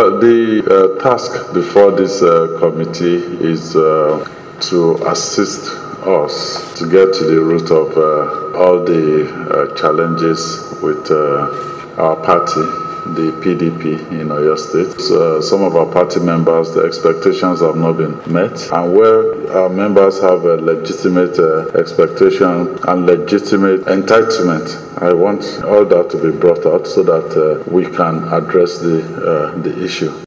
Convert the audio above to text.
The task before this committee is to assist us to get to the root of all the challenges with our party, the PDP in Oyo State. Some of our party members, the expectations have not been met, and where our members have a legitimate expectation and legitimate entitlement, I want all that to be brought out so that we can address the issue.